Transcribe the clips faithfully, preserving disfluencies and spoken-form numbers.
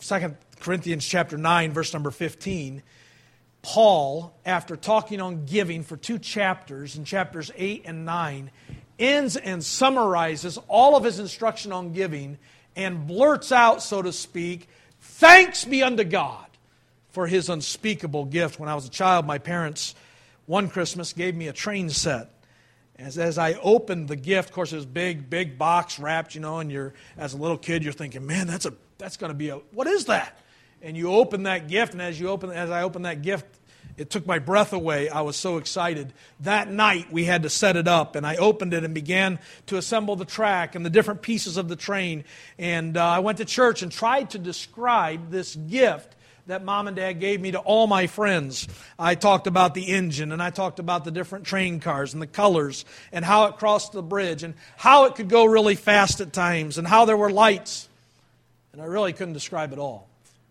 Second Corinthians chapter nine, verse number fifteen, Paul, after talking on giving for two chapters, in chapters eight and nine, ends and summarizes all of his instruction on giving and blurts out, so to speak, thanks be unto God for His unspeakable gift. When I was a child, my parents, one Christmas, gave me a train set. As, as I opened the gift, of course, it was big, big box wrapped, you know, and you're, as a little kid, you're thinking, man, that's a that's going to be a, what is that? And you open that gift, and as you open, as I opened that gift, it took my breath away. I was so excited. That night, we had to set it up, and I opened it and began to assemble the track and the different pieces of the train. And uh, I went to church and tried to describe this gift that Mom and Dad gave me to all my friends. I talked about the engine, and I talked about the different train cars and the colors and how it crossed the bridge and how it could go really fast at times and how there were lights. And I really couldn't describe it all.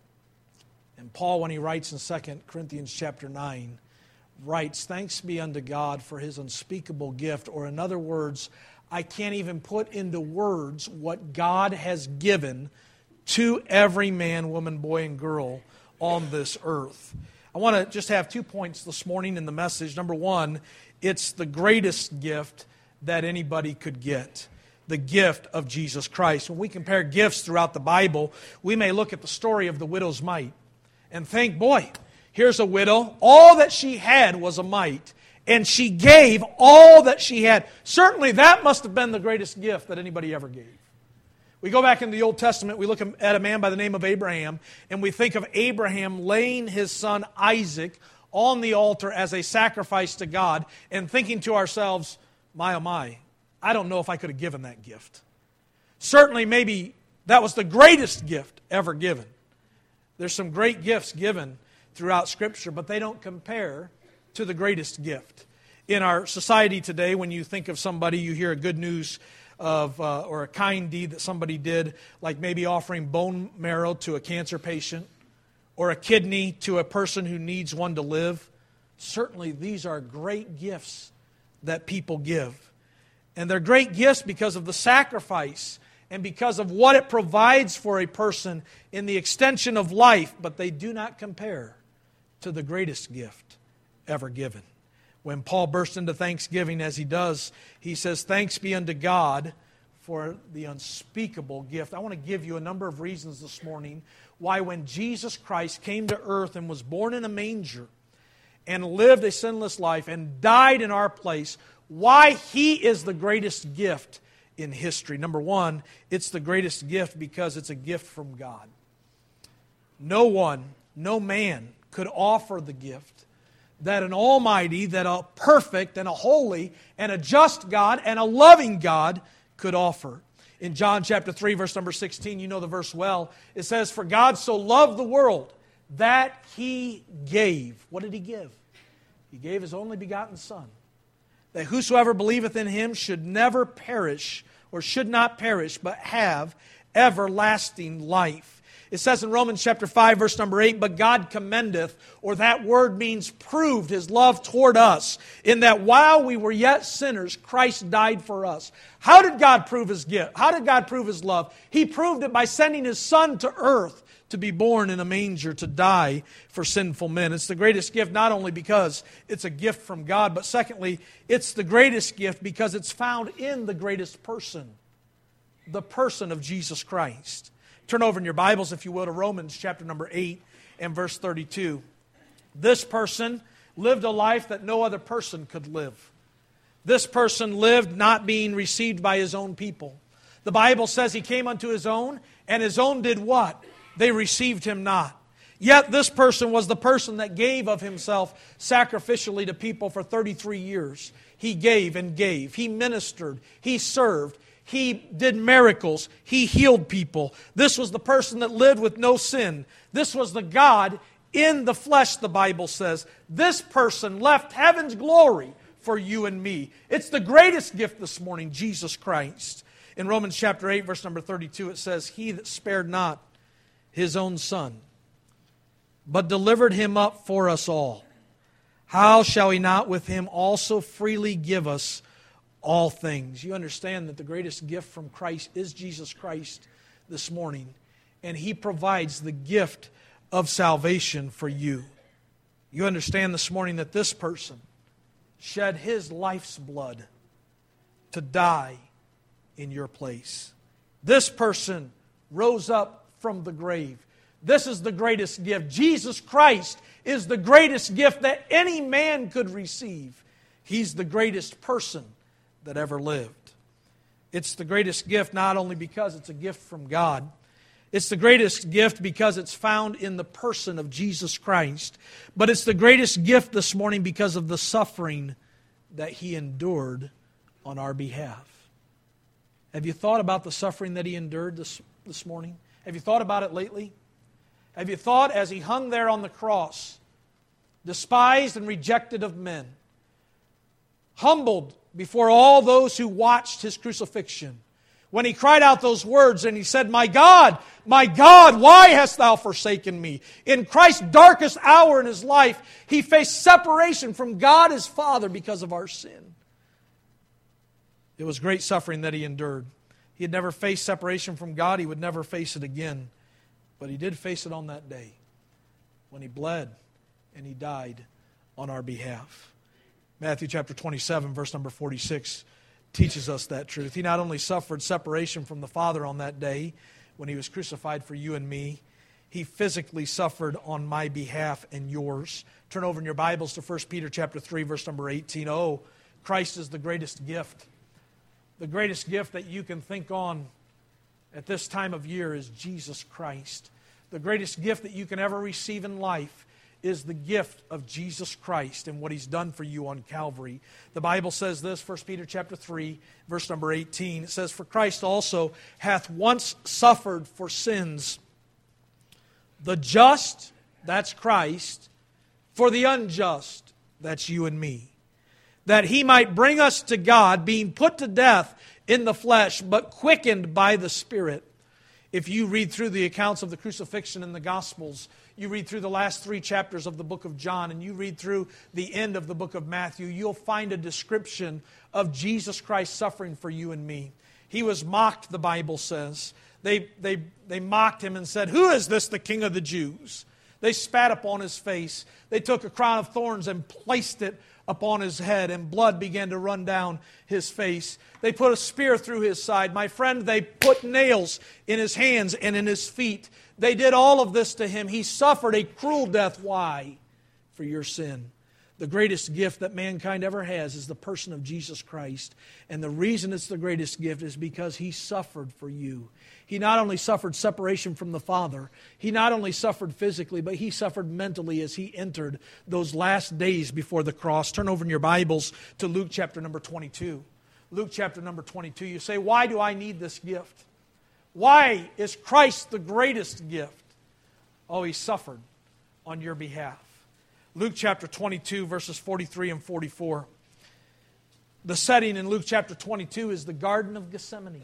And Paul, when he writes in Second Corinthians chapter nine, writes, thanks be unto God for His unspeakable gift, or in other words, I can't even put into words what God has given to every man, woman, boy, and girl on this earth. I want to just have two points this morning in the message. Number one, it's the greatest gift that anybody could get. The gift of Jesus Christ. When we compare gifts throughout the Bible, we may look at the story of the widow's mite and think, boy, here's a widow. All that she had was a mite, and she gave all that she had. Certainly that must have been the greatest gift that anybody ever gave. We go back in the Old Testament, we look at a man by the name of Abraham, and we think of Abraham laying his son Isaac on the altar as a sacrifice to God, and thinking to ourselves, my oh my, I don't know if I could have given that gift. Certainly, maybe that was the greatest gift ever given. There's some great gifts given throughout Scripture, but they don't compare to the greatest gift. In our society today, when you think of somebody, you hear a good news of uh, or a kind deed that somebody did, like maybe offering bone marrow to a cancer patient or a kidney to a person who needs one to live. Certainly, these are great gifts that people give. And they're great gifts because of the sacrifice and because of what it provides for a person in the extension of life, but they do not compare to the greatest gift ever given. When Paul bursts into thanksgiving, as he does, he says, thanks be unto God for the unspeakable gift. I want to give you a number of reasons this morning why when Jesus Christ came to earth and was born in a manger and lived a sinless life and died in our place, why He is the greatest gift in history. Number one, it's the greatest gift because it's a gift from God. No one, no man could offer the gift that an almighty, that a perfect and a holy and a just God and a loving God could offer. In John chapter three, verse number sixteen, you know the verse well, it says, for God so loved the world that He gave. What did He give? He gave His only begotten Son, that whosoever believeth in Him should never perish, or should not perish, but have everlasting life. It says in Romans chapter five, verse number eight, but God commendeth, or that word means proved, His love toward us, in that while we were yet sinners, Christ died for us. How did God prove His gift? How did God prove His love? He proved it by sending His Son to earth to be born in a manger, to die for sinful men. It's the greatest gift not only because it's a gift from God, but secondly, it's the greatest gift because it's found in the greatest person, the person of Jesus Christ. Turn over in your Bibles, if you will, to Romans chapter number eight and verse thirty-two. This person lived a life that no other person could live. This person lived not being received by his own people. The Bible says He came unto His own, and His own did what? They received Him not. Yet this person was the person that gave of himself sacrificially to people for thirty-three years. He gave and gave. He ministered. He served. He did miracles. He healed people. This was the person that lived with no sin. This was the God in the flesh, the Bible says. This person left heaven's glory for you and me. It's the greatest gift this morning, Jesus Christ. In Romans chapter eight, verse number thirty-two, it says, He that spared not His own Son, but delivered Him up for us all, how shall He not with Him also freely give us all things? You understand that the greatest gift from Christ is Jesus Christ this morning. and He provides the gift of salvation for you. You understand this morning that this person shed his life's blood to die in your place. This person rose up from the grave. This is the greatest gift. Jesus Christ is the greatest gift that any man could receive. He's the greatest person that ever lived. It's the greatest gift not only because it's a gift from God, it's the greatest gift because it's found in the person of Jesus Christ, but it's the greatest gift this morning because of the suffering that He endured on our behalf. Have you thought about the suffering that He endured this, this morning? Have you thought about it lately? Have you thought as He hung there on the cross, despised and rejected of men, humbled before all those who watched His crucifixion, when He cried out those words and He said, "My God, my God, why hast Thou forsaken me?" In Christ's darkest hour in His life, He faced separation from God His Father because of our sin. It was great suffering that He endured. He had never faced separation from God. He would never face it again. But He did face it on that day when He bled and He died on our behalf. Matthew chapter twenty-seven, verse number forty-six teaches us that truth. He not only suffered separation from the Father on that day when He was crucified for you and me, He physically suffered on my behalf and yours. Turn over in your Bibles to First Peter chapter three, verse number eighteen. Oh, Christ is the greatest gift. The greatest gift that you can think on at this time of year is Jesus Christ. The greatest gift that you can ever receive in life is the gift of Jesus Christ and what He's done for you on Calvary. The Bible says this, First Peter chapter three, verse number eighteen. It says, "For Christ also hath once suffered for sins, the just," that's Christ, "for the unjust," that's you and me, "that He might bring us to God, being put to death in the flesh, but quickened by the Spirit." If you read through the accounts of the crucifixion in the Gospels, you read through the last three chapters of the book of John, and you read through the end of the book of Matthew, you'll find a description of Jesus Christ suffering for you and me. He was mocked, the Bible says. They, they, they mocked Him and said, "Who is this, the King of the Jews?" They spat upon His face. They took a crown of thorns and placed it upon His head, and blood began to run down His face. They put a spear through His side. My friend, they put nails in His hands and in His feet. They did all of this to Him. He suffered a cruel death. Why? For your sin. The greatest gift that mankind ever has is the person of Jesus Christ. And the reason it's the greatest gift is because He suffered for you. He not only suffered separation from the Father, He not only suffered physically, but He suffered mentally as He entered those last days before the cross. Turn over in your Bibles to Luke chapter number twenty-two. Luke chapter number twenty-two. You say, "Why do I need this gift? Why is Christ the greatest gift?" Oh, He suffered on your behalf. Luke chapter twenty-two, verses forty-three and forty-four. The setting in Luke chapter twenty-two is the Garden of Gethsemane.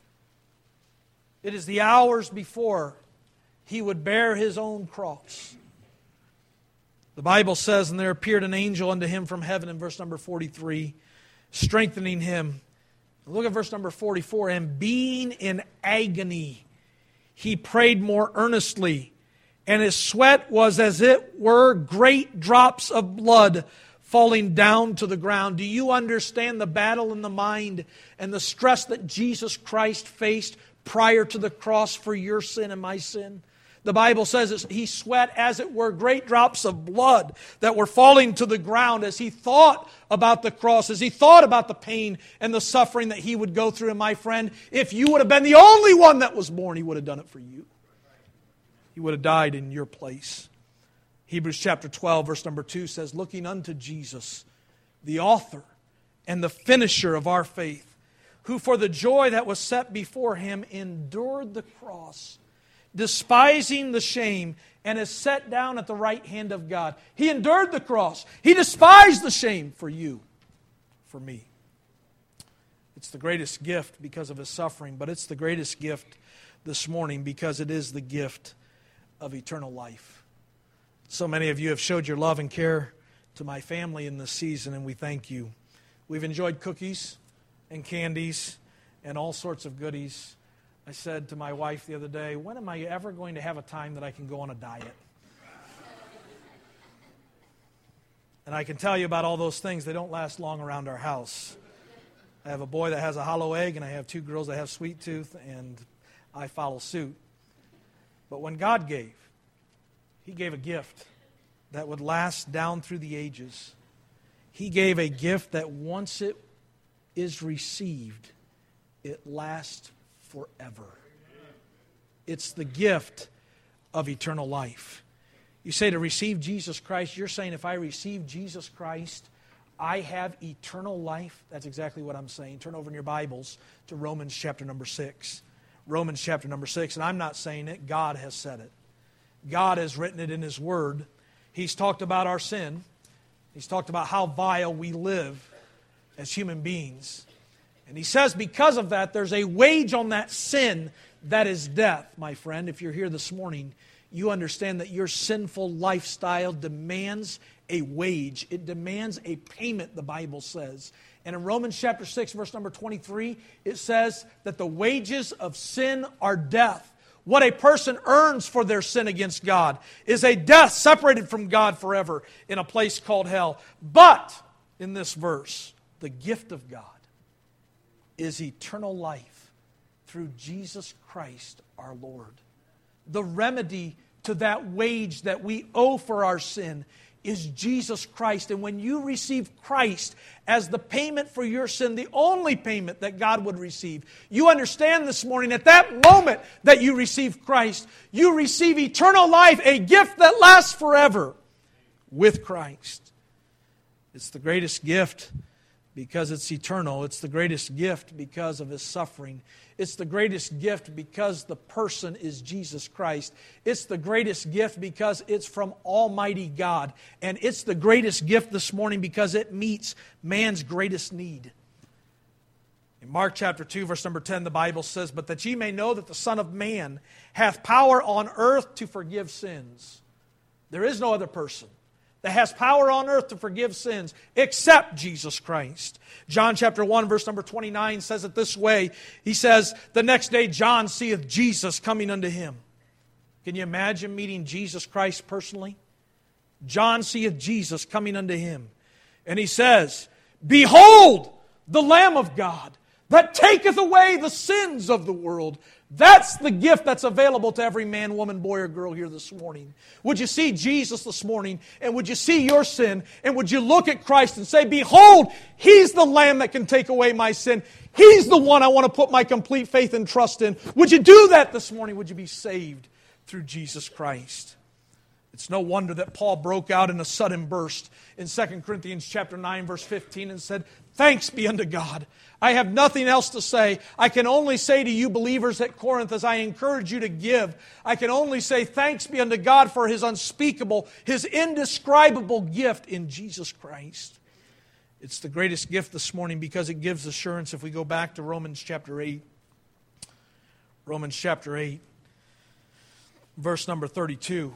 It is the hours before He would bear His own cross. The Bible says, "And there appeared an angel unto Him from heaven," in verse number forty-three, strengthening Him. Look at verse number forty-four. "And being in agony, He prayed more earnestly, and His sweat was as it were great drops of blood falling down to the ground." Do you understand the battle in the mind and the stress that Jesus Christ faced prior to the cross for your sin and my sin? The Bible says He sweat as it were great drops of blood that were falling to the ground as He thought about the cross, as He thought about the pain and the suffering that He would go through. And my friend, if you would have been the only one that was born, He would have done it for you. He would have died in your place. Hebrews chapter twelve, verse number two says, "Looking unto Jesus, the author and the finisher of our faith, who for the joy that was set before Him endured the cross, despising the shame, and is set down at the right hand of God." He endured the cross. He despised the shame for you, for me. It's the greatest gift because of His suffering, but it's the greatest gift this morning because it is the gift of eternal life. So many of you have showed your love and care to my family in this season, and we thank you. We've enjoyed cookies and candies and all sorts of goodies. I I said to my wife the other day, when am I ever going to have a time that I can go on a diet? And I can tell you about all those things. They don't last long around our house. I have a boy that has a hollow egg, and I have two girls that have sweet tooth, and I follow suit. But when God gave, He gave a gift that would last down through the ages. He gave a gift that once it is received, it lasts forever. It's the gift of eternal life. You say to receive Jesus Christ, you're saying if I receive Jesus Christ, I have eternal life. That's exactly what I'm saying. Turn over in your Bibles to Romans chapter number six. Romans chapter number six. And I'm not saying it. God has said it. God has written it in His Word. He's talked about our sin. He's talked about how vile we live as human beings. And He says because of that, there's a wage on that sin that is death, my friend. If you're here this morning, you understand that your sinful lifestyle demands a wage. It demands a payment, the Bible says. And in Romans chapter six, verse number twenty-three, it says that the wages of sin are death. What a person earns for their sin against God is a death separated from God forever in a place called hell. But, in this verse, the gift of God is eternal life through Jesus Christ our Lord. The remedy to that wage that we owe for our sin is Jesus Christ. And when you receive Christ as the payment for your sin, the only payment that God would receive, you understand this morning, at that moment that you receive Christ, you receive eternal life, a gift that lasts forever with Christ. It's the greatest gift because it's eternal. It's the greatest gift because of His suffering. It's the greatest gift because the person is Jesus Christ. It's the greatest gift because it's from Almighty God. And it's the greatest gift this morning because it meets man's greatest need. In Mark chapter two, verse number ten, the Bible says, "But that ye may know that the Son of Man hath power on earth to forgive sins." There is no other person that has power on earth to forgive sins except Jesus Christ. John chapter one, verse number twenty-nine says it this way. He says, "The next day John seeth Jesus coming unto him." Can you imagine meeting Jesus Christ personally? John seeth Jesus coming unto him. And he says, "Behold, the Lamb of God, that taketh away the sins of the world." That's the gift that's available to every man, woman, boy, or girl here this morning. Would you see Jesus this morning, and would you see your sin, and would you look at Christ and say, "Behold, He's the Lamb that can take away my sin. He's the one I want to put my complete faith and trust in." Would you do that this morning? Would you be saved through Jesus Christ? It's no wonder that Paul broke out in a sudden burst in Second Corinthians chapter nine, verse fifteen, and said, "Thanks be unto God. I have nothing else to say. I can only say to you believers at Corinth, as I encourage you to give, I can only say thanks be unto God for His unspeakable, His indescribable gift in Jesus Christ." It's the greatest gift this morning because it gives assurance. If we go back to Romans chapter eight, Romans chapter eight, verse number thirty-two.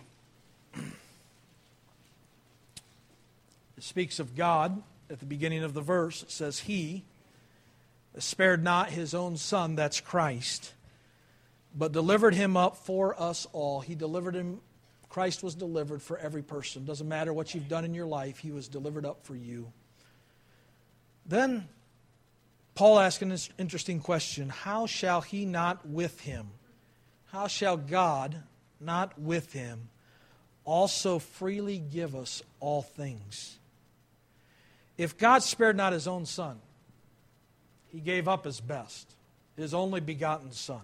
It speaks of God at the beginning of the verse. It says, "He spared not His own Son," that's Christ, "but delivered Him up for us all." He delivered Him, Christ was delivered for every person. Doesn't matter what you've done in your life, He was delivered up for you. Then Paul asks an interesting question. How shall He not with Him? How shall God not with Him also freely give us all things? If God spared not His own Son, He gave up His best, His only begotten Son.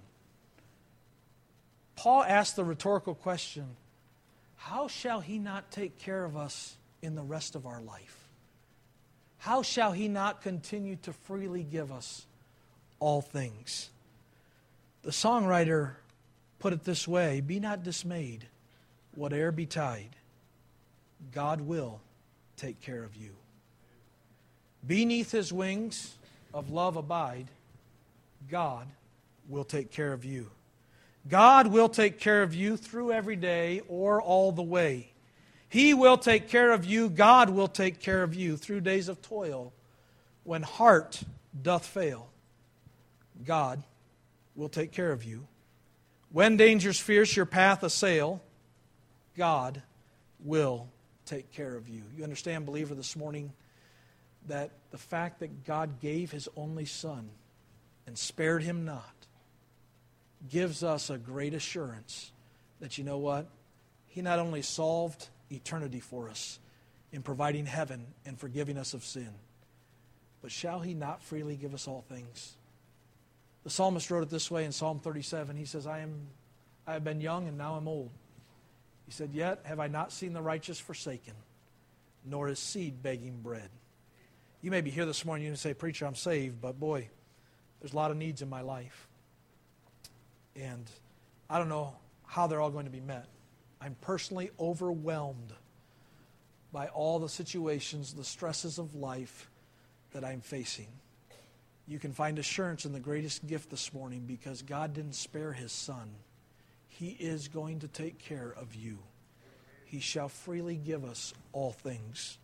Paul asked the rhetorical question, how shall He not take care of us in the rest of our life? How shall He not continue to freely give us all things? The songwriter put it this way, "Be not dismayed, whate'er betide, God will take care of you. Beneath His wings of love abide, God will take care of you." God will take care of you through every day or all the way. He will take care of you. God will take care of you through days of toil when heart doth fail. God will take care of you. When dangers fierce your path assail, God will take care of you. You understand, believer, this morning, that the fact that God gave His only Son and spared Him not gives us a great assurance that, you know what? He not only solved eternity for us in providing heaven and forgiving us of sin, but shall He not freely give us all things? The psalmist wrote it this way in Psalm thirty-seven. He says, I am, I have been young and now I'm old. He said, yet have I not seen the righteous forsaken, nor his seed begging bread. You may be here this morning, you can say, preacher, I'm saved, but boy, there's a lot of needs in my life. And I don't know how they're all going to be met. I'm personally overwhelmed by all the situations, the stresses of life that I'm facing. You can find assurance in the greatest gift this morning because God didn't spare His Son. He is going to take care of you. He shall freely give us all things.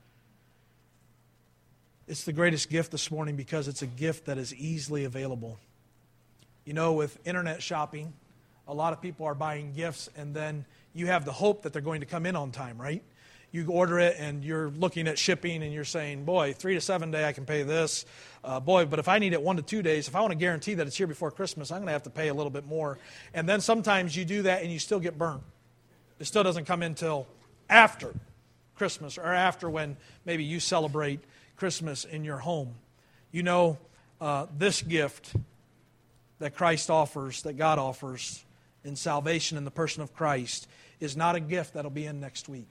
It's the greatest gift this morning because it's a gift that is easily available. You know, with internet shopping, a lot of people are buying gifts and then you have the hope that they're going to come in on time, right? You order it and you're looking at shipping and you're saying, boy, three to seven day I can pay this. Uh, boy, but if I need it one to two days, if I want to guarantee that it's here before Christmas, I'm going to have to pay a little bit more. And then sometimes you do that and you still get burnt. It still doesn't come in till after Christmas or after when maybe you celebrate Christmas in your home. You know, uh, this gift that Christ offers, that God offers in salvation in the person of Christ is not a gift that'll be in next week.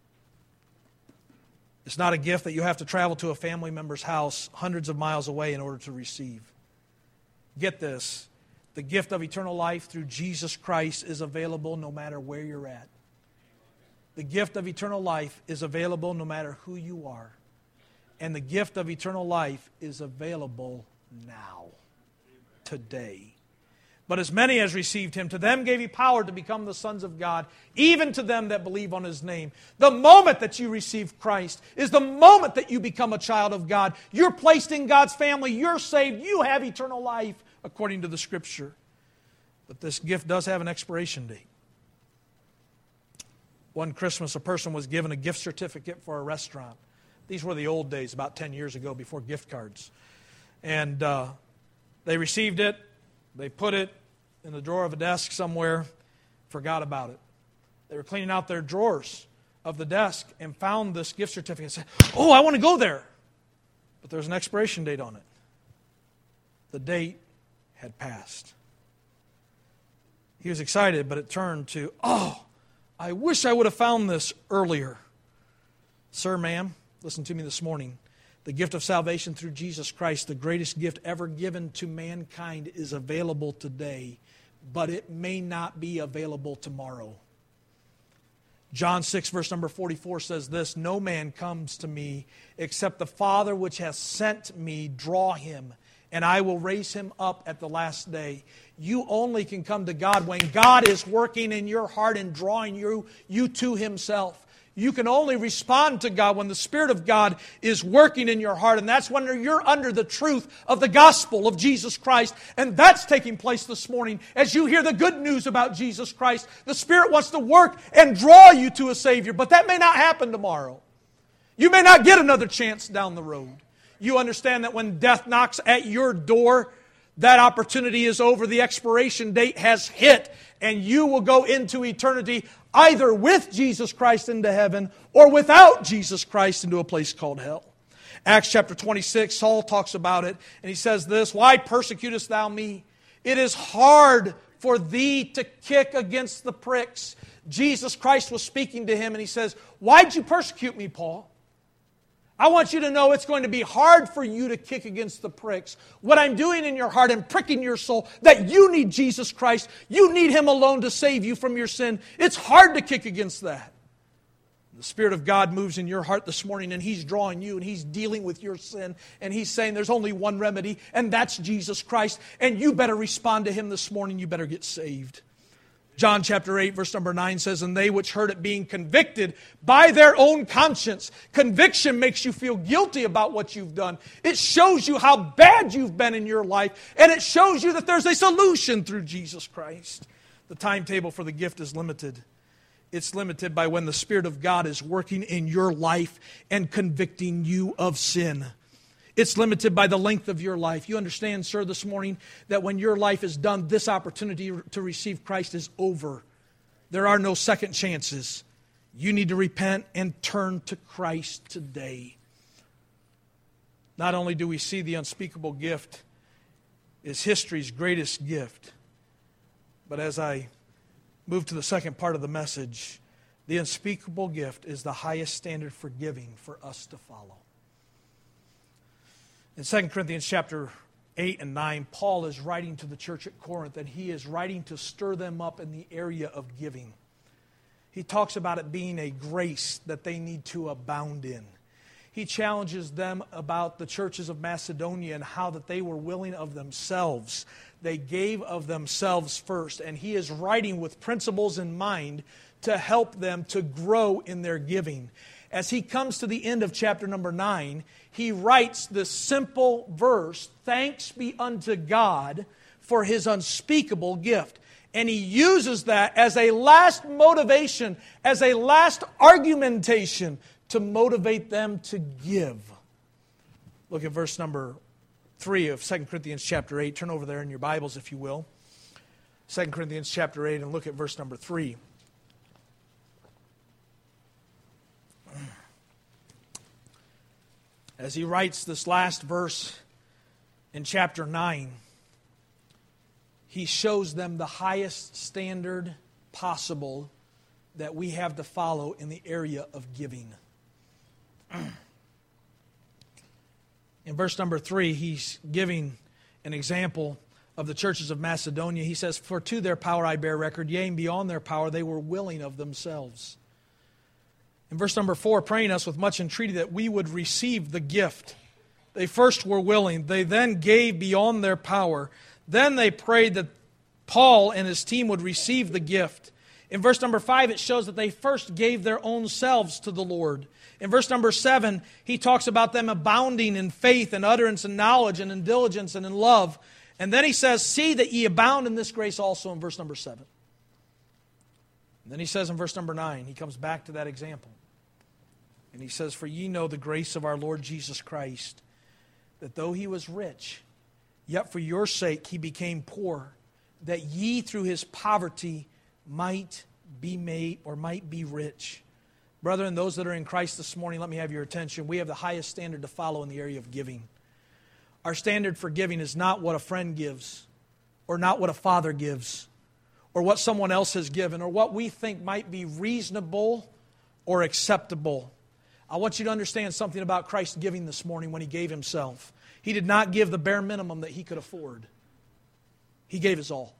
It's not a gift that you have to travel to a family member's house hundreds of miles away in order to receive. Get this. The gift of eternal life through Jesus Christ is available no matter where you're at. The gift of eternal life is available no matter who you are. And the gift of eternal life is available now, today. But as many as received Him, to them gave He power to become the sons of God, even to them that believe on His name. The moment that you receive Christ is the moment that you become a child of God. You're placed in God's family. You're saved. You have eternal life, according to the Scripture. But this gift does have an expiration date. One Christmas, a person was given a gift certificate for a restaurant. These were the old days, about ten years ago, before gift cards. And uh, they received it. They put it in the drawer of a desk somewhere, forgot about it. They were cleaning out their drawers of the desk and found this gift certificate and said, oh, I want to go there. But there's an expiration date on it. The date had passed. He was excited, but it turned to, oh, I wish I would have found this earlier. Sir, ma'am, listen to me this morning. The gift of salvation through Jesus Christ, the greatest gift ever given to mankind, is available today, but it may not be available tomorrow. John six, verse number forty-four says this, no man comes to me except the Father which has sent me draw him, and I will raise him up at the last day. You only can come to God when God is working in your heart and drawing you, you to Himself. You can only respond to God when the Spirit of God is working in your heart. And that's when you're under the truth of the gospel of Jesus Christ. And that's taking place this morning. As you hear the good news about Jesus Christ, the Spirit wants to work and draw you to a Savior. But that may not happen tomorrow. You may not get another chance down the road. You understand that when death knocks at your door, that opportunity is over. The expiration date has hit. And you will go into eternity either with Jesus Christ into heaven or without Jesus Christ into a place called hell. Acts chapter twenty-six, Saul talks about it, and he says this, why persecutest thou me? It is hard for thee to kick against the pricks. Jesus Christ was speaking to him, and he says, why'd you persecute me, Paul? I want you to know it's going to be hard for you to kick against the pricks. What I'm doing in your heart and pricking your soul, that you need Jesus Christ. You need Him alone to save you from your sin. It's hard to kick against that. The Spirit of God moves in your heart this morning, and He's drawing you, and He's dealing with your sin, and He's saying there's only one remedy, and that's Jesus Christ. And you better respond to Him this morning. You better get saved. John chapter eight, verse number nine says, and they which heard it being convicted by their own conscience. Conviction makes you feel guilty about what you've done. It shows you how bad you've been in your life, and it shows you that there's a solution through Jesus Christ. The timetable for the gift is limited. It's limited by when the Spirit of God is working in your life and convicting you of sin. It's limited by the length of your life. You understand, sir, this morning, that when your life is done, this opportunity to receive Christ is over. There are no second chances. You need to repent and turn to Christ today. Not only do we see the unspeakable gift is history's greatest gift, but as I move to the second part of the message, the unspeakable gift is the highest standard for giving for us to follow. In Second Corinthians chapter eight and nine, Paul is writing to the church at Corinth, and he is writing to stir them up in the area of giving. He talks about it being a grace that they need to abound in. He challenges them about the churches of Macedonia and how that they were willing of themselves. They gave of themselves first, and he is writing with principles in mind to help them to grow in their giving. As he comes to the end of chapter number nine, he writes this simple verse, thanks be unto God for His unspeakable gift. And he uses that as a last motivation, as a last argumentation to motivate them to give. Look at verse number three of Second Corinthians chapter eight. Turn over there in your Bibles, if you will. Second Corinthians chapter eight, and look at verse number three. As he writes this last verse in chapter nine, he shows them the highest standard possible that we have to follow in the area of giving. In verse number three, he's giving an example of the churches of Macedonia. He says, for to their power I bear record, yea, and beyond their power they were willing of themselves. In verse number four, praying us with much entreaty that we would receive the gift. They first were willing. They then gave beyond their power. Then they prayed that Paul and his team would receive the gift. In verse number five, it shows that they first gave their own selves to the Lord. In verse number seven, he talks about them abounding in faith and utterance and knowledge and in diligence and in love. And then he says, see that ye abound in this grace also in verse number seven. And then he says in verse number nine, he comes back to that example. And he says, for ye know the grace of our Lord Jesus Christ, that though he was rich, yet for your sake he became poor, that ye through his poverty might be made or might be rich. Brethren, those that are in Christ this morning, let me have your attention. We have the highest standard to follow in the area of giving. Our standard for giving is not what a friend gives, or not what a father gives, or what someone else has given, or what we think might be reasonable or acceptable. I want you to understand something about Christ's giving this morning when He gave Himself. He did not give the bare minimum that He could afford. He gave His all.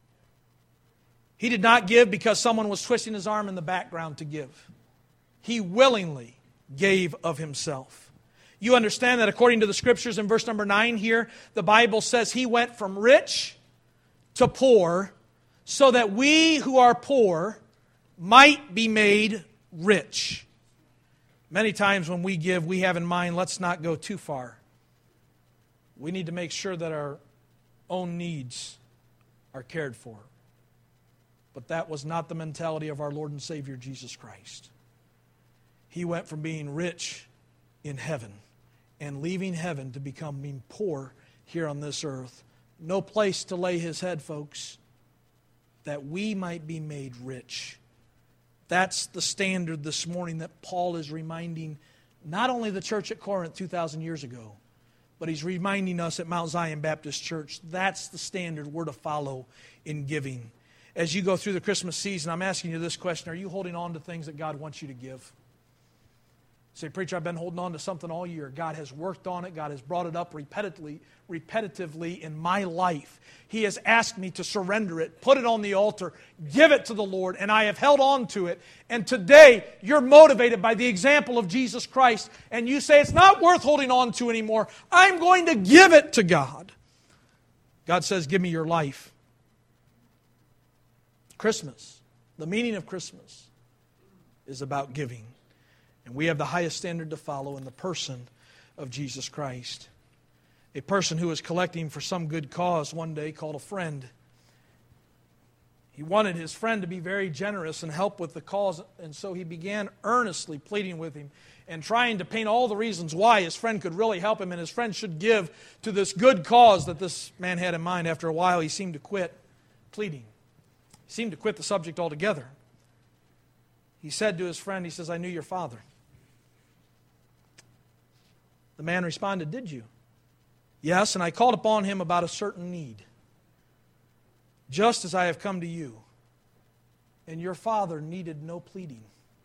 He did not give because someone was twisting his arm in the background to give. He willingly gave of Himself. You understand that according to the Scriptures in verse number nine here, the Bible says He went from rich to poor so that we who are poor might be made rich. Many times when we give, we have in mind, let's not go too far. We need to make sure that our own needs are cared for. But that was not the mentality of our Lord and Savior, Jesus Christ. He went from being rich in heaven and leaving heaven to become being poor here on this earth. No place to lay His head, folks, that we might be made rich. That's the standard this morning that Paul is reminding not only the church at Corinth two thousand years ago, but he's reminding us at Mount Zion Baptist Church. That's the standard we're to follow in giving. As you go through the Christmas season, I'm asking you this question. Are you holding on to things that God wants you to give? Say, preacher, I've been holding on to something all year. God has worked on it. God has brought it up repetitively, repetitively in my life. He has asked me to surrender it, put it on the altar, give it to the Lord, and I have held on to it. And today, you're motivated by the example of Jesus Christ, and you say, it's not worth holding on to anymore. I'm going to give it to God. God says, give me your life. Christmas, the meaning of Christmas, is about giving. And we have the highest standard to follow in the person of Jesus Christ. A person who was collecting for some good cause one day called a friend. He wanted his friend to be very generous and help with the cause, and so he began earnestly pleading with him and trying to paint all the reasons why his friend could really help him and his friend should give to this good cause that this man had in mind. After a while, he seemed to quit pleading. He seemed to quit the subject altogether. He said to his friend, he says, "I knew your father." The man responded, "Did you?" "Yes, and I called upon him about a certain need, just as I have come to you. And your father needed no pleading.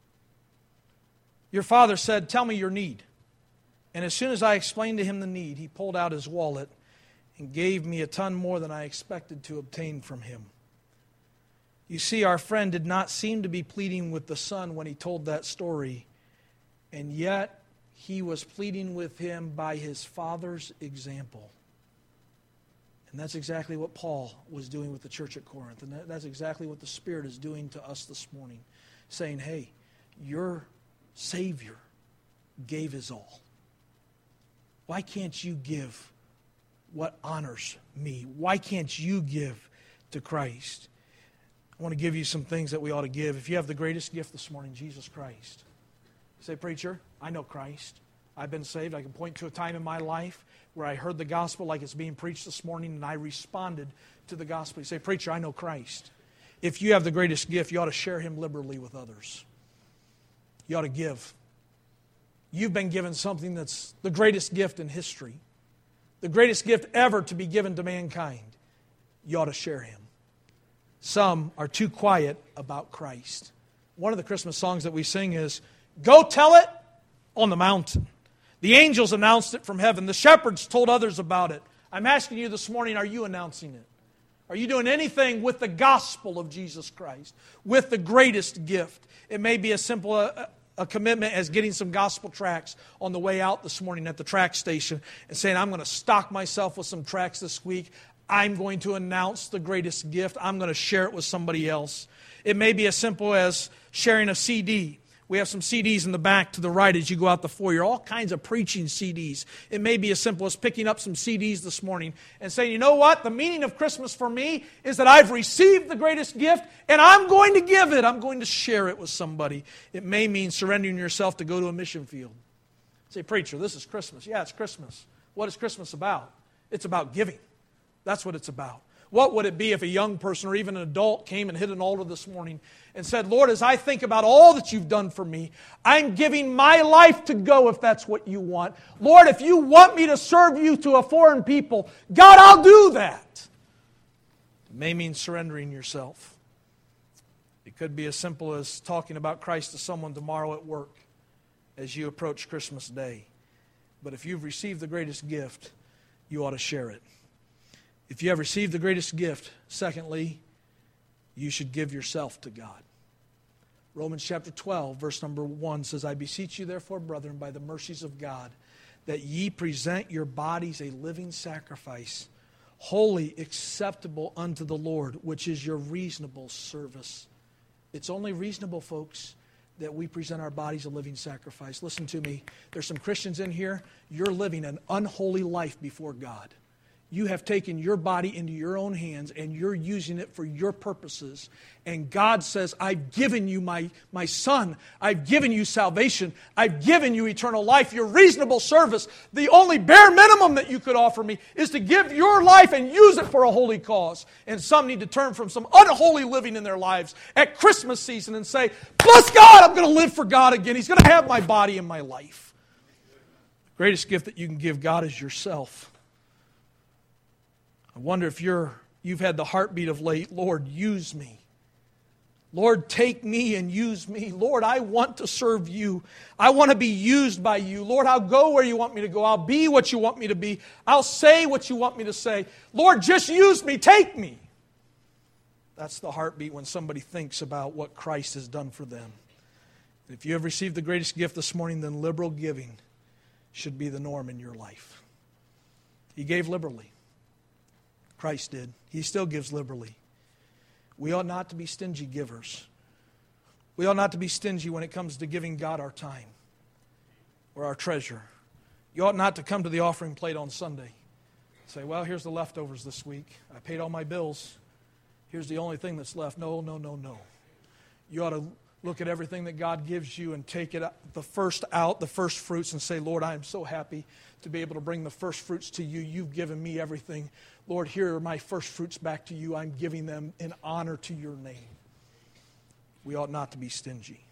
Your father said, 'Tell me your need.' And as soon as I explained to him the need, he pulled out his wallet and gave me a ton more than I expected to obtain from him." You see, our friend did not seem to be pleading with the son when he told that story, and yet he was pleading with him by his father's example. And that's exactly what Paul was doing with the church at Corinth. And that's exactly what the Spirit is doing to us this morning. Saying, hey, your Savior gave his all. Why can't you give what honors me? Why can't you give to Christ? I want to give you some things that we ought to give. If you have the greatest gift this morning, Jesus Christ. You say, "Preacher, I know Christ. I've been saved. I can point to a time in my life where I heard the gospel like it's being preached this morning and I responded to the gospel." You say, "Preacher, I know Christ." If you have the greatest gift, you ought to share Him liberally with others. You ought to give. You've been given something that's the greatest gift in history, the greatest gift ever to be given to mankind. You ought to share Him. Some are too quiet about Christ. One of the Christmas songs that we sing is, "Go tell it on the mountain." The angels announced it from heaven. The shepherds told others about it. I'm asking you this morning, are you announcing it? Are you doing anything with the gospel of Jesus Christ, with the greatest gift? It may be as simple a, a commitment as getting some gospel tracts on the way out this morning at the tract station and saying, "I'm going to stock myself with some tracts this week. I'm going to announce the greatest gift. I'm going to share it with somebody else." It may be as simple as sharing a C D. We have some C Ds in the back to the right as you go out the foyer, all kinds of preaching C Ds. It may be as simple as picking up some C Ds this morning and saying, "You know what? The meaning of Christmas for me is that I've received the greatest gift and I'm going to give it. I'm going to share it with somebody." It may mean surrendering yourself to go to a mission field. Say, "Preacher, this is Christmas." Yeah, it's Christmas. What is Christmas about? It's about giving. That's what it's about. What would it be if a young person or even an adult came and hit an altar this morning and said, "Lord, as I think about all that you've done for me, I'm giving my life to go if that's what you want. Lord, if you want me to serve you to a foreign people, God, I'll do that." It may mean surrendering yourself. It could be as simple as talking about Christ to someone tomorrow at work as you approach Christmas Day. But if you've received the greatest gift, you ought to share it. If you have received the greatest gift, secondly, you should give yourself to God. Romans chapter twelve, verse number one says, "I beseech you therefore, brethren, by the mercies of God, that ye present your bodies a living sacrifice, holy, acceptable unto the Lord, which is your reasonable service." It's only reasonable, folks, that we present our bodies a living sacrifice. Listen to me. There's some Christians in here, you're living an unholy life before God. You have taken your body into your own hands and you're using it for your purposes. And God says, "I've given you my, my son. I've given you salvation. I've given you eternal life. Your reasonable service, the only bare minimum that you could offer me is to give your life and use it for a holy cause." And some need to turn from some unholy living in their lives at Christmas season and say, "Bless God, I'm going to live for God again. He's going to have my body and my life." The greatest gift that you can give God is yourself. I wonder if you're, you've had the heartbeat of late, "Lord, use me. Lord, take me and use me. Lord, I want to serve you. I want to be used by you. Lord, I'll go where you want me to go. I'll be what you want me to be. I'll say what you want me to say. Lord, just use me. Take me." That's the heartbeat when somebody thinks about what Christ has done for them. If you have received the greatest gift this morning, then liberal giving should be the norm in your life. He gave liberally. Christ did. He still gives liberally. We ought not to be stingy givers. We ought not to be stingy when it comes to giving God our time or our treasure. You ought not to come to the offering plate on Sunday. Say, well, here's the leftovers this week. I paid all my bills. Here's the only thing that's left. No, no, no, no. You ought to look at everything that God gives you and take it the first out, the first fruits, and say, Lord, I am so happy to be able to bring the first fruits to you. You've given me everything. Lord, here are my first fruits back to you. I'm giving them in honor to your name. We ought not to be stingy.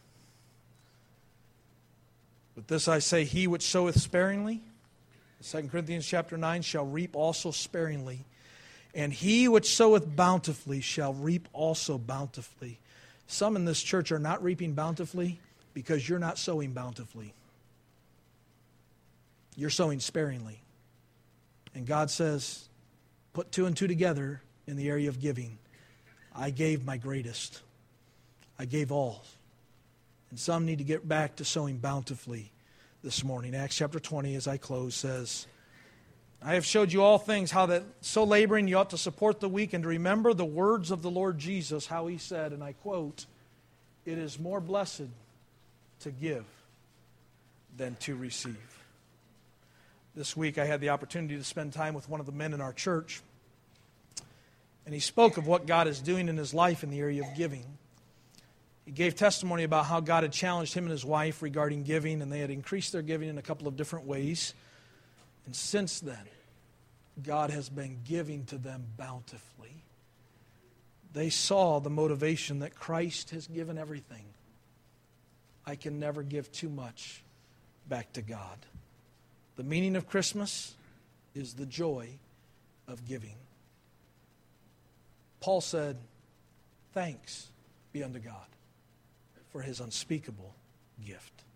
But this I say, he which soweth sparingly, Second Corinthians chapter nine, shall reap also sparingly. And he which soweth bountifully shall reap also bountifully. Some in this church are not reaping bountifully because you're not sowing bountifully. You're sowing sparingly. And God says, put two and two together in the area of giving. I gave my greatest. I gave all. And some need to get back to sowing bountifully this morning. Acts chapter twenty, as I close, says, I have showed you all things, how that so laboring you ought to support the weak and to remember the words of the Lord Jesus, how he said, and I quote, it is more blessed to give than to receive. This week I had the opportunity to spend time with one of the men in our church, and he spoke of what God is doing in his life in the area of giving. He gave testimony about how God had challenged him and his wife regarding giving, and they had increased their giving in a couple of different ways. And since then, God has been giving to them bountifully. They saw the motivation that Christ has given everything. I can never give too much back to God. The meaning of Christmas is the joy of giving. Paul said, thanks be unto God for his unspeakable gift.